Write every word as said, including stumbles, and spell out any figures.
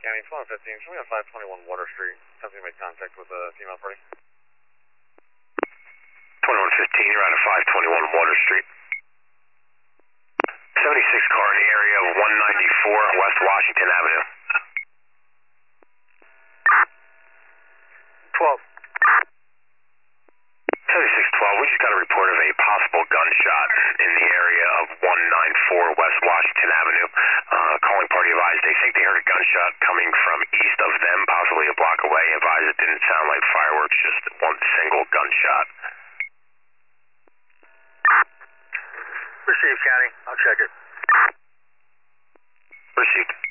County, twelve fifteen, show me on five twenty-one Water Street. Company made contact with a female party. twenty-one fifteen, you're out of five twenty-one Water Street. seventy-six car in the area of one ninety-four West Washington Avenue. twelve. seventy-six twelve, we just got a report of a possible gunshot in the area of one ninety-four West Washington Avenue. Uh, calling party advised they think they heard a gunshot coming from east of them, possibly a block away. Advised it didn't sound like fireworks, just one single gunshot. Received, County. I'll check it. Received.